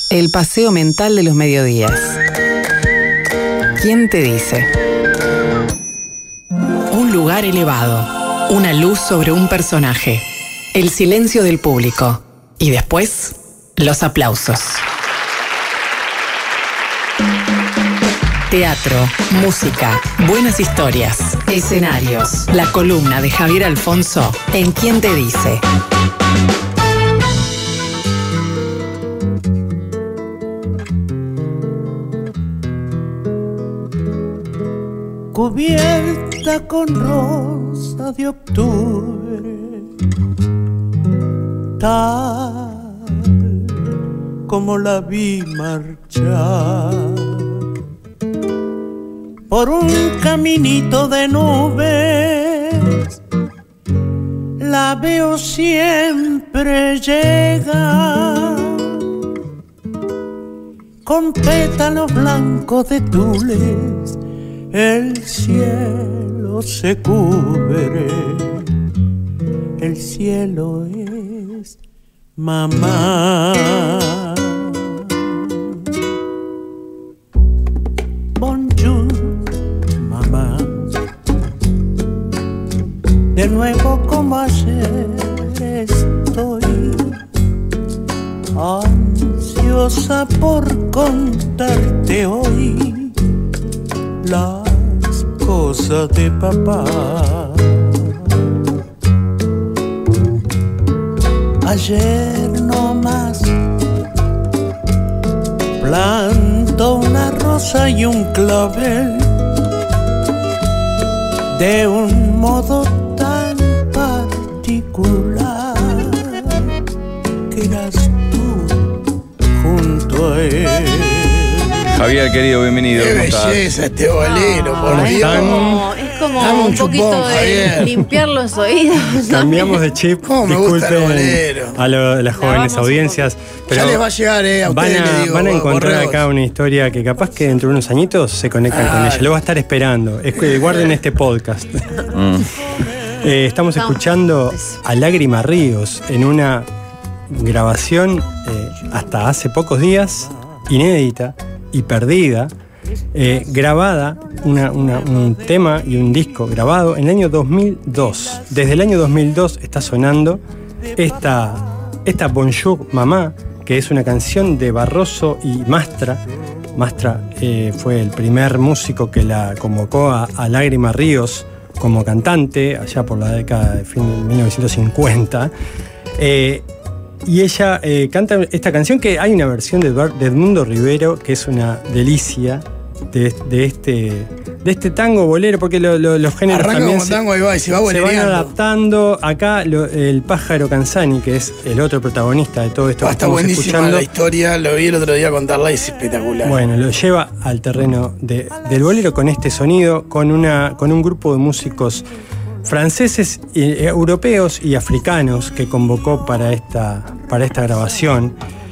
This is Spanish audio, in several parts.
El paseo mental de los mediodías. ¿Quién te dice? Un lugar elevado, una luz sobre un personaje, el silencio del público y después los aplausos. Teatro, música, buenas historias, escenarios. La columna de Javier Alfonso en ¿Quién te dice? Cubierta con rosa de octubre, tal como la vi marchar por un caminito de nubes, la veo siempre llegar con pétalos blancos de tules. El cielo se cubre, el cielo es mamá. Bonjour, mamá. De nuevo como ayer estoy ansiosa por contarte hoy las cosas de papá. Ayer nomás plantó una rosa y un clavel de un modo tan particular que eras tú junto a él. Javier, querido, bienvenido. Qué belleza este bolero, por Dios. Es como un poquito chupón, de Javier. limpiar los oídos. Cambiamos de chip. ¿Cómo me gusta el bolero? A las jóvenes audiencias. Pero Ya les va a llegar, a ustedes les digo. van a encontrar borregos. acá una historia que capaz que dentro de unos añitos se conectan con ella. Lo va a estar esperando. Guarden este podcast. Estamos escuchando a Lágrima Ríos en una grabación hasta hace pocos días, inédita y perdida, grabada, un tema y un disco grabado en el año 2002. Desde el año 2002 está sonando esta Bonjour Mamá, que es una canción de Barroso y Mastra. Mastra fue el primer músico que la convocó a Lágrima Ríos como cantante, allá por la década de fin de 1950. Y ella canta esta canción, que hay una versión de Edmundo Rivero que es una delicia de este tango bolero, porque los géneros arranca también como tango, ahí va, y se va van bolereando. adaptando. Acá el pájaro Canzani, que es el otro protagonista de todo esto que Está estamos buenísima escuchando, la historia, lo vi el otro día contarla y es espectacular. bueno, lo lleva al terreno del bolero con este sonido, con un grupo de músicos franceses, europeos y africanos que convocó para esta grabación.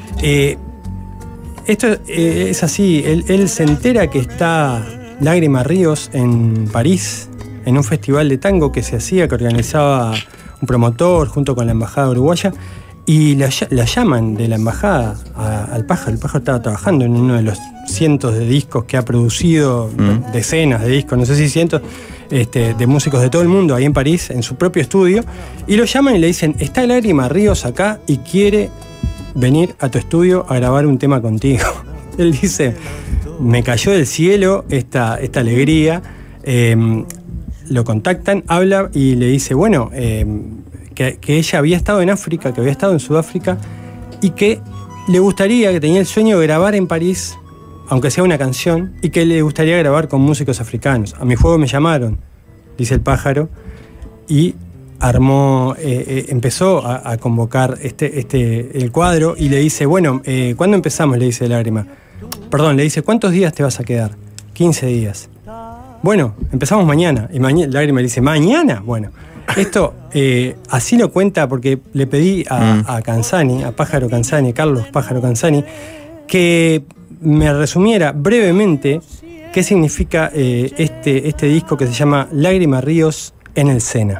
Esto es así, él se entera que está Lágrima Ríos en París, en un festival de tango que se hacía, que organizaba un promotor junto con la embajada uruguaya, y la llaman de la embajada al pájaro. El pájaro estaba trabajando en uno de los cientos de discos que ha producido, decenas de discos, no sé si cientos, de músicos de todo el mundo ahí en París, en su propio estudio, y lo llaman y le dicen: está Lágrima Ríos acá y quiere venir a tu estudio a grabar un tema contigo. Él dice: me cayó del cielo esta alegría. Lo contactan, habla y le dice, bueno, que ella había estado en África, que había estado en Sudáfrica, y que le gustaría, que tenía el sueño de grabar en París, aunque sea una canción, y que le gustaría grabar con músicos africanos. A mi fuego me llamaron, dice el pájaro, y armó, empezó a convocar el cuadro, y le dice, bueno, ¿cuándo empezamos? Le dice Lágrima. Perdón, le dice, ¿cuántos días te vas a quedar? 15 días. Bueno, empezamos mañana. Y Lágrima le dice, ¿mañana? Bueno, esto así lo cuenta, porque le pedí a Canzani, a Pájaro Canzani, Carlos Pájaro Canzani, que me resumiera brevemente qué significa este disco que se llama Lágrima Ríos en el Sena.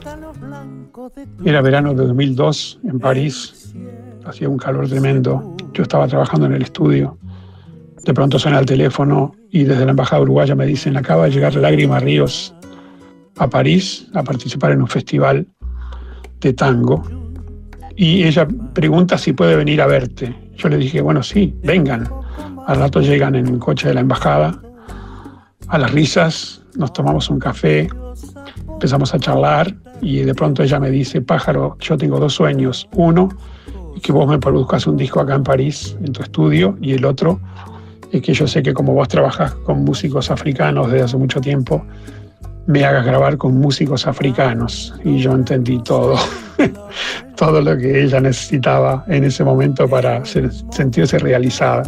Era verano de 2002 en París, hacía un calor tremendo. yo estaba trabajando en el estudio. De pronto suena el teléfono y desde la Embajada Uruguaya me dicen: acaba de llegar Lágrima Ríos a París a participar en un festival de tango. Y ella pregunta si puede venir a verte. Yo le dije: bueno, sí, vengan. Al rato llegan en un coche de la embajada, a las risas, nos tomamos un café, empezamos a charlar y de pronto ella me dice: Pájaro, yo tengo 2 sueños. Uno, que vos me produzcas un disco acá en París, en tu estudio, y el otro es que yo sé que como vos trabajás con músicos africanos desde hace mucho tiempo, me hagas grabar con músicos africanos. Y yo entendí todo, todo lo que ella necesitaba en ese momento para sentirse realizada.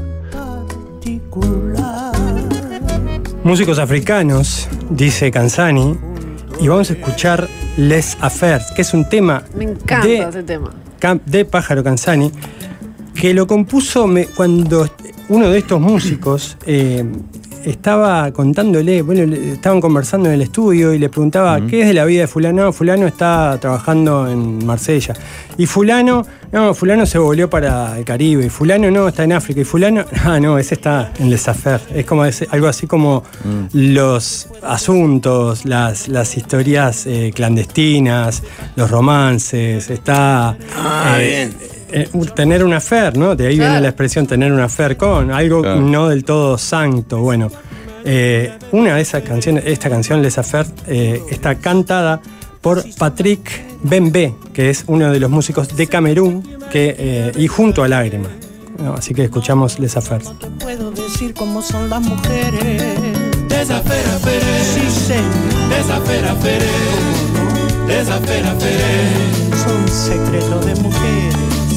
Músicos africanos, dice Canzani, y vamos a escuchar Les Affaires, que es un tema Me encanta ese tema. De Pájaro Canzani, que lo compuso cuando uno de estos músicos estaba contándole, bueno, estaban conversando en el estudio y le preguntaba qué es de la vida de fulano. Fulano está trabajando en Marsella. Y fulano se volvió para el Caribe. Y fulano no, está en África. Y fulano, no, ese está en Les Affaires. Es como algo así como los asuntos, las historias clandestinas, los romances. Está bien. Tener una affair, ¿no? De ahí viene la expresión tener una affair con algo no del todo santo. Bueno, una de esas canciones, esta canción Les Affaires, está cantada por Patrick Bembe, que es uno de los músicos de Camerún, y junto a Lágrima. ¿No? Así que escuchamos Les Affaires. No te puedo decir cómo son las mujeres. Les Affaires, sí, señor. Les Affaires, Les Affaires, son secretos de mujeres.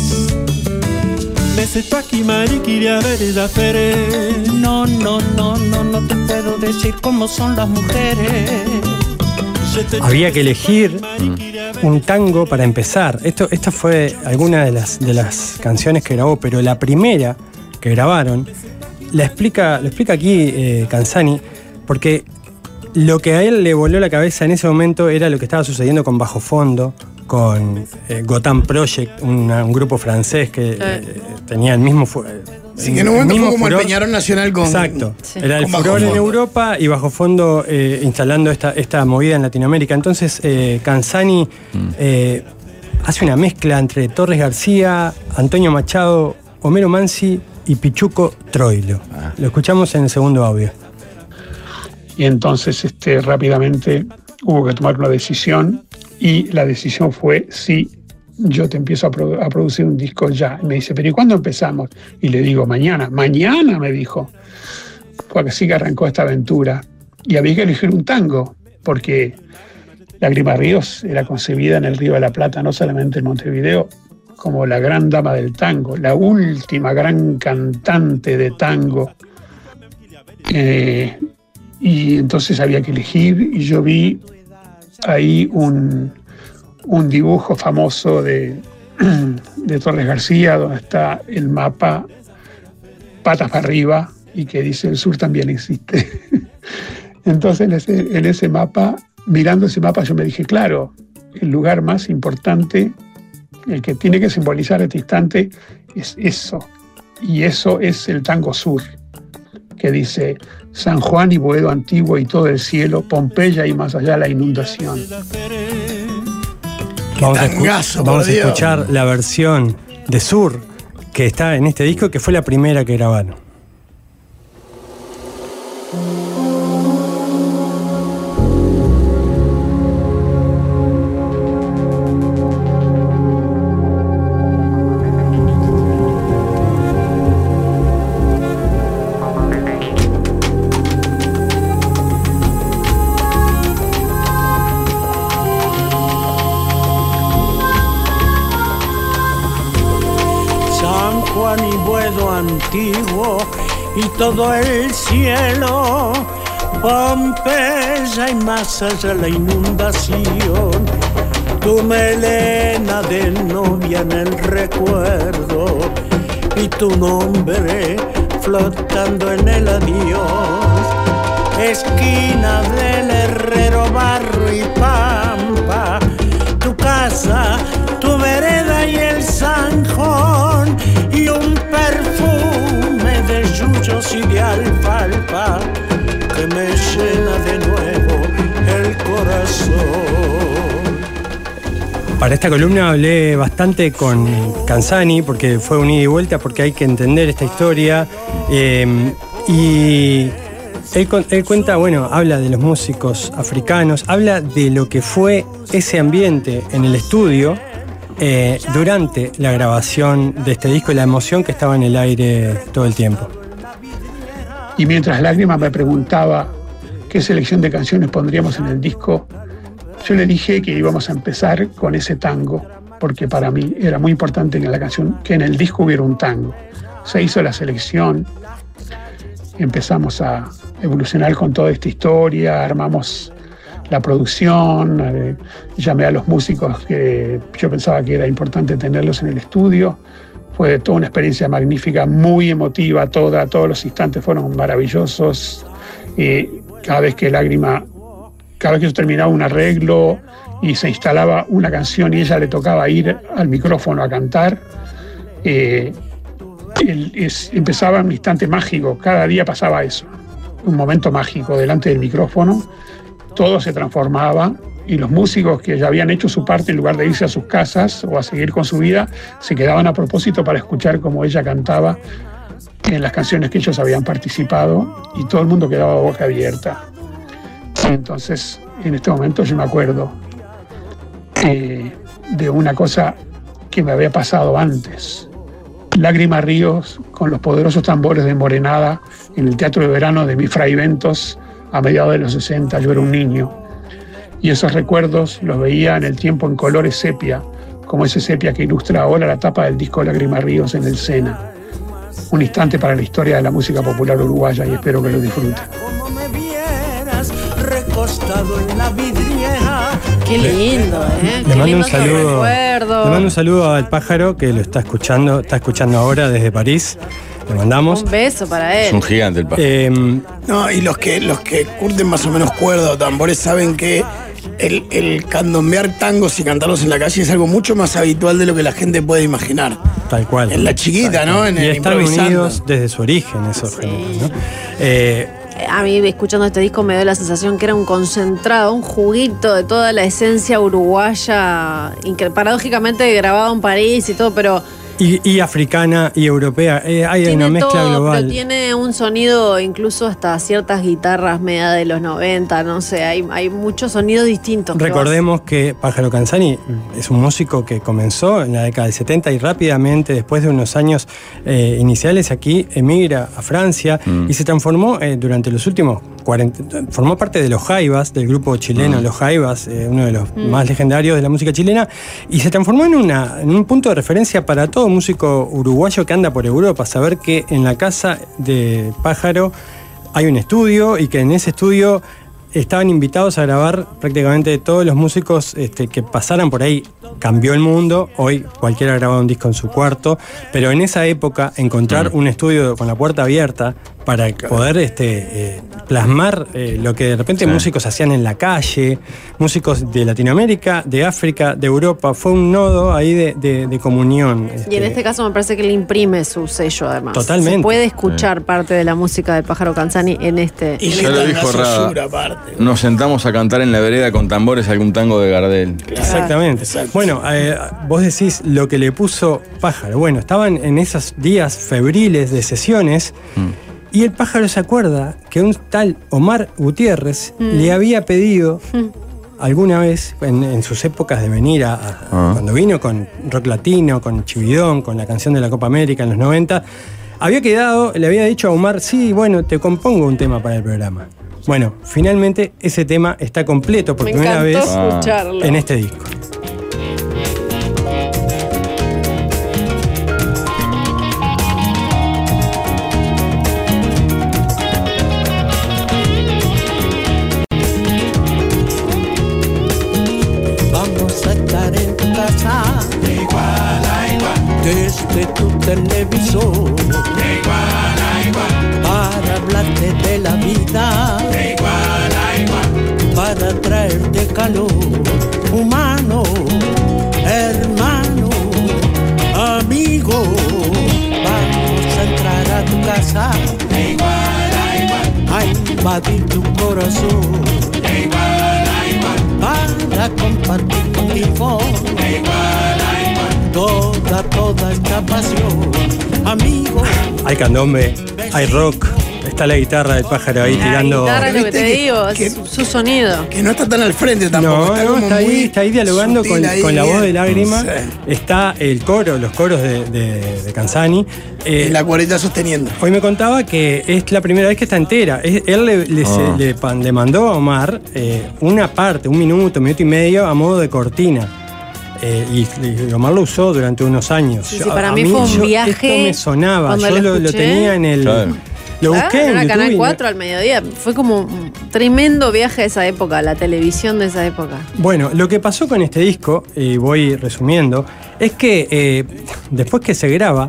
Mais c'est toi qui m'as dit qu'il y avait des affaires. No te puedo decir cómo son las mujeres. Había que elegir un tango para empezar. Esta fue alguna de las canciones que grabó, pero la primera que grabaron lo explica aquí Canzani, porque lo que a él le voló la cabeza en ese momento era lo que estaba sucediendo con Bajo Fondo, con Gotham Project, un grupo francés que tenía el mismo sí, que en un momento fue como furor. El Peñarol Nacional con... Exacto. Sí. Era el furor en Europa y Bajo Fondo instalando esta movida en Latinoamérica. Entonces Canzani hace una mezcla entre Torres García, Antonio Machado, Homero Mansi y Pichuco Troilo. Lo escuchamos en el segundo audio. Y entonces rápidamente hubo que tomar una decisión, y la decisión fue: sí, yo te empiezo a producir un disco ya. Y me dice: pero ¿y cuándo empezamos? Y le digo: mañana. Mañana, me dijo. Porque así que arrancó esta aventura. Y había que elegir un tango, porque Lágrima Ríos era concebida en el Río de la Plata, no solamente en Montevideo, como la gran dama del tango, la última gran cantante de tango. Y entonces había que elegir, y yo vi ahí un dibujo famoso de Torres García, donde está el mapa patas para arriba y que dice: el sur también existe. Entonces en ese mapa, mirando ese mapa, yo me dije: claro, el lugar más importante, el que tiene que simbolizar este instante, es eso. Y eso es el tango sur, que dice: San Juan y Boedo antiguo y todo el cielo, Pompeya y más allá la inundación. Vamos a escuchar la versión de Sur que está en este disco, que fue la primera que grabaron. Antiguo y todo el cielo, Pompeya y más allá la inundación, tu melena de novia en el recuerdo y tu nombre flotando en el adiós, esquina del Herrero, barro y pampa, tu casa, tu vereda y el zanjón y un perfil sigue alfalfa que me llena de nuevo el corazón. Para esta columna hablé bastante con Canzani porque fue un ida y vuelta, porque hay que entender esta historia. Y él cuenta, bueno, habla de los músicos africanos, habla de lo que fue ese ambiente en el estudio durante la grabación de este disco y la emoción que estaba en el aire todo el tiempo. Y mientras Lágrima me preguntaba qué selección de canciones pondríamos en el disco, yo le dije que íbamos a empezar con ese tango, porque para mí era muy importante que en el disco hubiera un tango. Se hizo la selección, empezamos a evolucionar con toda esta historia, armamos la producción, llamé a los músicos que yo pensaba que era importante tenerlos en el estudio. Fue toda una experiencia magnífica, muy emotiva, todos los instantes fueron maravillosos. Cada vez que yo terminaba un arreglo y se instalaba una canción y ella le tocaba ir al micrófono a cantar, empezaba un instante mágico, cada día pasaba eso, un momento mágico delante del micrófono, todo se transformaba y los músicos que ya habían hecho su parte, en lugar de irse a sus casas o a seguir con su vida, se quedaban a propósito para escuchar cómo ella cantaba en las canciones que ellos habían participado y todo el mundo quedaba boca abierta. Entonces, en este momento yo me acuerdo de una cosa que me había pasado antes. Lágrima Ríos con los poderosos tambores de Morenada en el Teatro de Verano de mi Fray Ventos a mediados de los 60. Yo era un niño y esos recuerdos los veía en el tiempo en colores sepia, como ese sepia que ilustra ahora la tapa del disco Lágrima Ríos en el Sena. Un instante para la historia de la música popular uruguaya y espero que lo disfruten. Recostado en la vidriera. Qué lindo, Le mando un saludo al pájaro que lo está escuchando ahora desde París. Le mandamos. Un beso para él. Es un gigante el pájaro. No, y los que curten más o menos cuerda o tambores saben que el candombear tangos y cantarlos en la calle es algo mucho más habitual de lo que la gente puede imaginar. Tal cual. En la chiquita, ¿no? En y el están unidos desde su origen esos géneros, ¿no? A mí, escuchando este disco, me dio la sensación que era un concentrado, un juguito de toda la esencia uruguaya, paradójicamente grabado en París y todo, pero... Y africana y europea. Hay una mezcla todo, global. Pero tiene un sonido, incluso hasta ciertas guitarras media de los 90, no sé, hay muchos sonidos distintos. Recordemos que Pájaro Canzani es un músico que comenzó en la década del 70 y rápidamente, después de unos años iniciales aquí, emigra a Francia y se transformó durante los últimos 40... Formó parte de Los Jaivas, del grupo chileno Los Jaivas, uno de los más legendarios de la música chilena, y se transformó en un punto de referencia para todo músico uruguayo que anda por Europa. Saber que en la casa de Pájaro hay un estudio y que en ese estudio estaban invitados a grabar prácticamente todos los músicos que pasaran por ahí. Cambió el mundo, hoy cualquiera graba un disco en su cuarto, pero en esa época encontrar un estudio con la puerta abierta para poder plasmar lo que de repente músicos hacían en la calle, músicos de Latinoamérica, de África, de Europa, fue un nodo ahí de comunión. Y en este caso me parece que le imprime su sello además. Totalmente. Se puede escuchar parte de la música de Pájaro Canzani en este... Y ya lo dijo Rada, nos sentamos a cantar en la vereda con tambores algún tango de Gardel. Exactamente. Bueno, vos decís lo que le puso Pájaro. Bueno, estaban en esos días febriles de sesiones y el Pájaro se acuerda que un tal Omar Gutiérrez le había pedido alguna vez, en sus épocas de venir cuando vino con rock latino, con Chividón, con la canción de la Copa América en los 90, le había dicho a Omar, sí, bueno, te compongo un tema para el programa. Bueno, finalmente ese tema está completo por primera vez escucharlo en este disco. Vamos a estar en tu casa, igual a igual, desde tu televisor, igual a igual, para hablarte de la vida, igual a igual, para traerte calor humano, hermano, amigo. Vamos a entrar a tu casa, igual compartir tu corazón. De igual a igual. Para compartir contigo. De igual a igual. Toda esta pasión, amigo. Hay candombe, hay rock. Está la guitarra del pájaro ahí tirando. La guitarra es lo que te digo, es su sonido. Que no está tan al frente tampoco. No, está ahí dialogando con la voz de Lágrima. Sí. Está el coro, los coros de Canzani. La cuareta sosteniendo. Hoy me contaba que es la primera vez que está entera. Él le mandó a Omar una parte, 1 minuto, 1 minuto y medio, a modo de cortina. Y Omar lo usó durante unos años. Sí, para mí fue un viaje. Esto me sonaba, yo lo tenía en el... Claro. Lo busqué en era YouTube Canal 4 al mediodía. Fue como un tremendo viaje a esa época, la televisión de esa época. Bueno, lo que pasó con este disco, y voy resumiendo, es que después que se graba,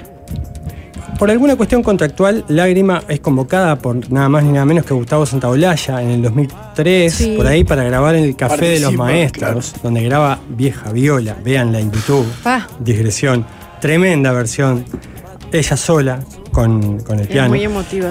por alguna cuestión contractual, Lágrima es convocada por nada más ni nada menos que Gustavo Santaolalla en el 2003, Sí. por ahí, para grabar en el Café de los Participa, Maestros, donde graba Vieja Viola. Véanla en YouTube. Digresión. Tremenda versión. Ella sola, con el piano. muy emotiva.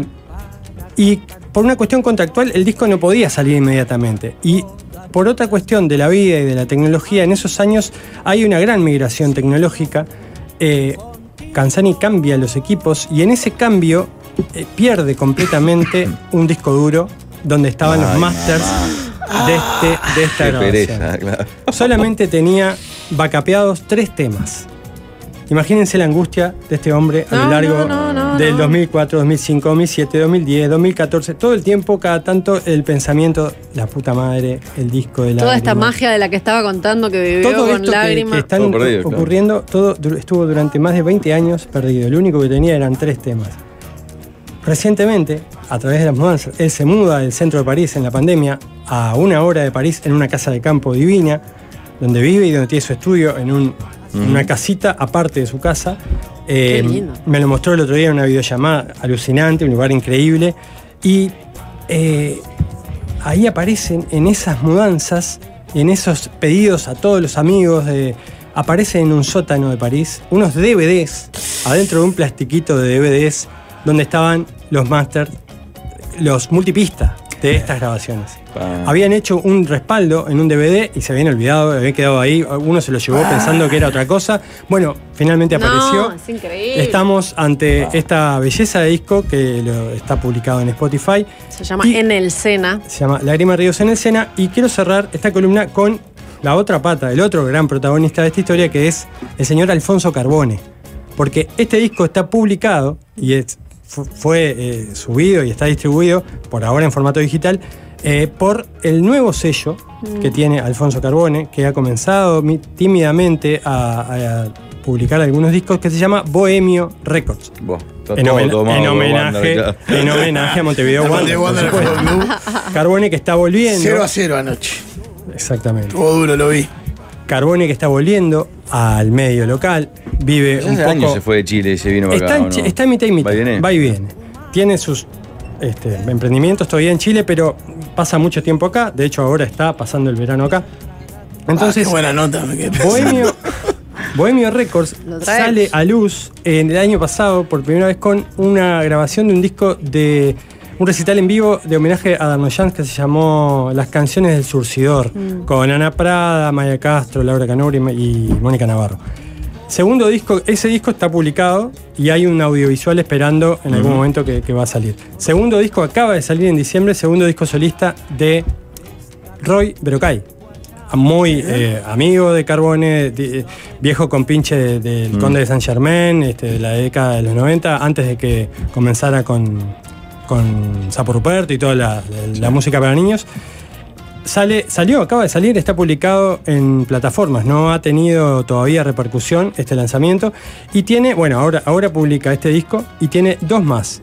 Y por una cuestión contractual, el disco no podía salir inmediatamente. Y por otra cuestión de la vida y de la tecnología, en esos años hay una gran migración tecnológica. Canzani cambia los equipos y en ese cambio pierde completamente un disco duro donde estaban los masters de esta Qué grabación. pereza, claro. Solamente tenía backupeados 3 temas. Imagínense la angustia de este hombre a lo largo del 2004, 2005, 2007, 2010, 2014. Todo el tiempo, cada tanto, el pensamiento, la puta madre, el disco de Lágrima. Toda esta magia de la que estaba contando que vivió todo con esto Lágrima. que están ocurriendo, todo estuvo durante más de 20 años perdido. Lo único que tenía eran 3 temas. Recientemente, a través de las mudanzas, él se muda del centro de París en la pandemia a 1 hora de París en una casa de campo divina, donde vive y donde tiene su estudio en una casita aparte de su casa. Qué lindo. Me lo mostró el otro día en una videollamada alucinante, un lugar increíble. Y ahí aparecen en esas mudanzas, en esos pedidos a todos los amigos, aparecen en un sótano de París unos DVDs, adentro de un plastiquito de DVDs, donde estaban los masters, los multipistas de estas grabaciones. Habían hecho un respaldo en un DVD y se habían olvidado, había quedado ahí. Uno se lo llevó pensando que era otra cosa. Bueno, finalmente apareció. Es increíble. Estamos ante esta belleza de disco que está publicado en Spotify. Se llama En el Sena. Se llama Lágrima Ríos en el Sena. Y quiero cerrar esta columna con la otra pata, el otro gran protagonista de esta historia, que es el señor Alfonso Carbone. Porque este disco está publicado y fue subido y está distribuido, por ahora en formato digital, por el nuevo sello que tiene Alfonso Carbone, que ha comenzado tímidamente a publicar algunos discos, que se llama Bohemio Records. En homenaje a Montevideo Wanderers. Por supuesto. Carbone que está volviendo. 0-0 anoche. Exactamente. Estuvo duro, lo vi. Carbone que está volviendo al medio local, vive un poco... años se fue de Chile y se vino para acá, ¿o no? Está en mitad y mitad, va y viene. Tiene sus emprendimientos todavía en Chile, pero pasa mucho tiempo acá. De hecho, ahora está pasando el verano acá. Entonces, qué buena nota. Bohemio Records sale a luz en el año pasado por primera vez con una grabación de un disco de un recital en vivo de homenaje a Darnoyans que se llamó Las Canciones del Surcidor, con Ana Prada, Maya Castro, Laura Canori y Mónica Navarro. Segundo disco, ese disco está publicado y hay un audiovisual esperando en algún momento que va a salir. Segundo disco acaba de salir en diciembre, segundo disco solista de Roy Berocay. Muy amigo de Carbone, viejo compinche del Conde de Saint Germain, de la década de los 90, antes de que comenzara con Sapo Ruperto y toda la música para niños. Acaba de salir, está publicado en plataformas, no ha tenido todavía repercusión este lanzamiento y tiene, bueno, ahora publica este disco y tiene 2 más.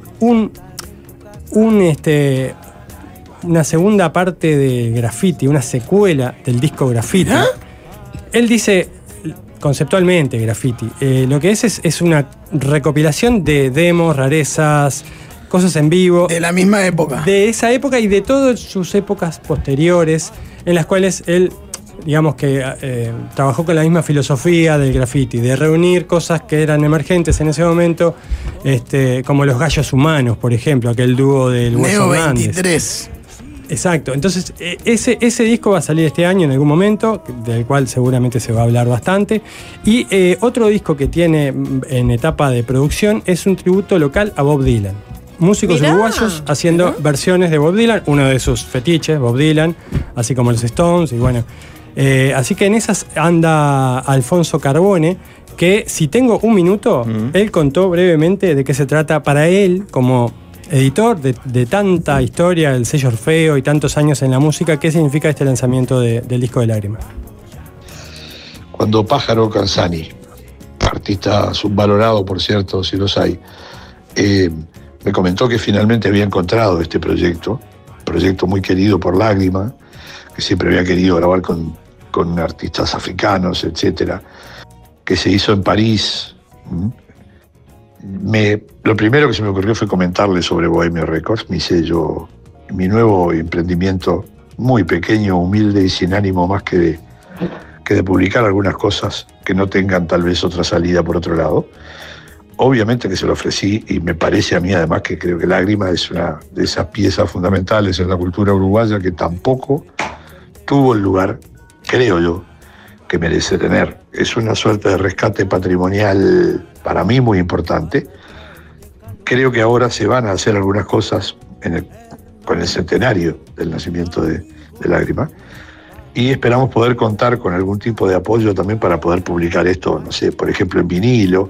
Una segunda parte de Graffiti, una secuela del disco Graffiti. Él dice conceptualmente Graffiti. Lo que es una recopilación de demos, rarezas, cosas en vivo. De la misma época. De esa época y de todas sus épocas posteriores, en las cuales él digamos que trabajó con la misma filosofía del graffiti, de reunir cosas que eran emergentes en ese momento, como los Gallos Humanos, por ejemplo, aquel dúo del Hueso Hernández. 23. Exacto, entonces ese disco va a salir este año en algún momento, del cual seguramente se va a hablar bastante. Y otro disco que tiene en etapa de producción es un tributo local a Bob Dylan. Músicos uruguayos haciendo versiones de Bob Dylan, uno de sus fetiches, Bob Dylan, así como los Stones, y bueno. Así que en esas anda Alfonso Carbone, que si tengo un minuto, él contó brevemente de qué se trata para él, como editor de tanta historia, el sello Orfeo y tantos años en la música, ¿qué significa este lanzamiento del disco de Lágrimas? Cuando Pájaro Canzani, artista subvalorado por cierto, si los hay, me comentó que finalmente había encontrado este proyecto muy querido por Lágrima, que siempre había querido grabar con artistas africanos, etcétera, que se hizo en París. Lo primero que se me ocurrió fue comentarle sobre Bohemio Records, mi sello, mi nuevo emprendimiento muy pequeño, humilde y sin ánimo más que de publicar algunas cosas que no tengan tal vez otra salida por otro lado. Obviamente que se lo ofrecí, y me parece a mí además que creo que Lágrima es una de esas piezas fundamentales en la cultura uruguaya que tampoco tuvo el lugar, creo yo, que merece tener. Es una suerte de rescate patrimonial para mí muy importante. Creo que ahora se van a hacer algunas cosas con el centenario del nacimiento de Lágrima, y esperamos poder contar con algún tipo de apoyo también para poder publicar esto, no sé, por ejemplo en vinilo.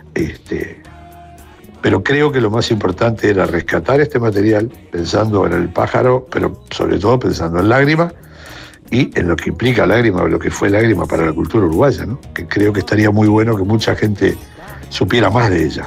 Pero creo que lo más importante era rescatar este material pensando en el pájaro, pero sobre todo pensando en Lágrima y en lo que implica Lágrima o lo que fue Lágrima para la cultura uruguaya, ¿no? Que creo que estaría muy bueno que mucha gente supiera más de ella.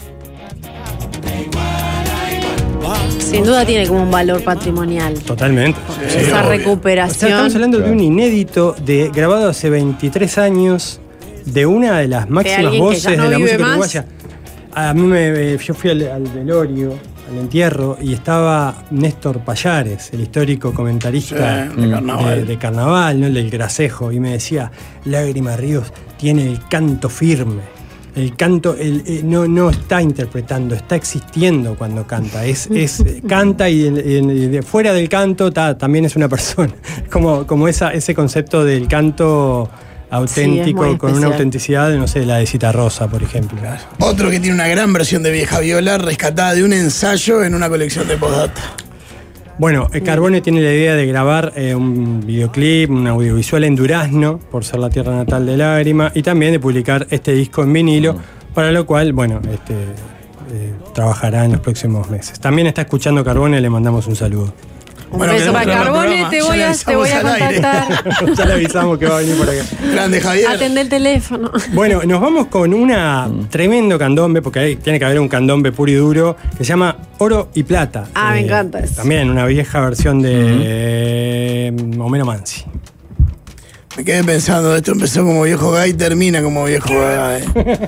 Sin duda tiene como un valor patrimonial. Totalmente. Sí, esa recuperación. O sea, estamos hablando de un inédito grabado hace 23 años de una de las máximas voces de la música uruguaya. A mí yo fui al velorio, al entierro, y estaba Néstor Payares, el histórico comentarista de carnaval, ¿no? El del Gracejo, y me decía, Lágrima Ríos tiene el canto firme. El canto no está interpretando, está existiendo cuando canta. Canta y fuera del canto también es una persona. Como ese concepto del canto auténtico, sí, con una autenticidad, no sé, la de Citarrosa, por ejemplo. Claro. Otro que tiene una gran versión de Vieja Viola, rescatada de un ensayo en una colección de postdata. Bueno, Carbone tiene la idea de grabar un videoclip, un audiovisual en Durazno, por ser la tierra natal de Lágrima, y también de publicar este disco en vinilo, para lo cual, bueno, trabajará en los próximos meses. También está escuchando Carbone, le mandamos un saludo. Un beso para Carbone, te voy a contactar. Ya le avisamos que va a venir por acá. Grande, Javier. Atendé el teléfono. Bueno, nos vamos con una tremendo candombe, porque ahí tiene que haber un candombe puro y duro, que se llama Oro y Plata. Me encanta eso. También una vieja versión de Homero Mansi. Me quedé pensando, esto empezó como viejo gay y termina como viejo gay.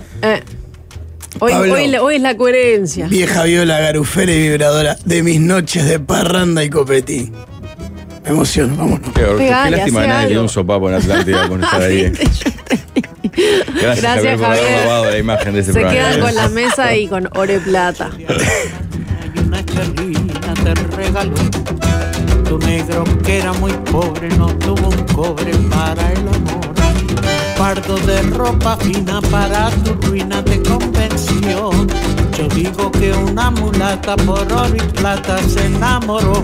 Hoy es la coherencia. Vieja viola, garufera y vibradora de mis noches de parranda y copetín. Me emociono, vámonos. Qué lástima de nadie que un sopapo en Atlántida con estar ahí. Gracias Javier, por haber robado la imagen de ese programa. Se quedan con la mesa y con oro y plata. Y una charlina te regaló. Tu negro que era muy pobre no tuvo un cobre para el amor. Pardo de ropa fina para tu ruina de convención. Yo digo que una mulata por oro y plata se enamoró.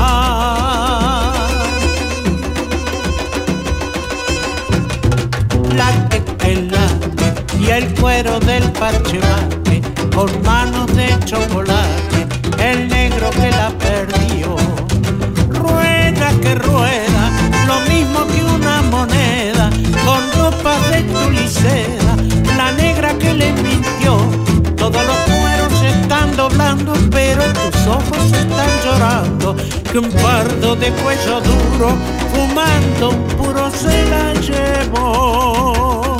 La tequila y el cuero del parche mate, con manos de chocolate, el negro que la perdió. Rueda que rueda, lo mismo que una moneda, con ropas de tul y seda, la negra que le mintió. Todos los cueros se están doblando, pero tus ojos están llorando, que un pardo de cuello duro, fumando un puro se la llevó.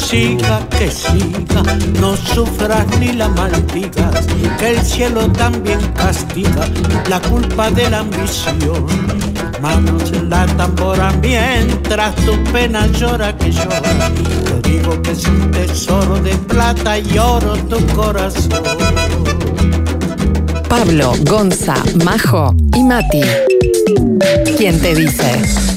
siga, no sufras ni la maldigas, que el cielo también castiga la culpa de la ambición. Manos en la tambora mientras tu pena llora que llora. Te digo que es un tesoro de plata y oro tu corazón. Pablo, Gonza, Majo y Mati. ¿Quién te dice?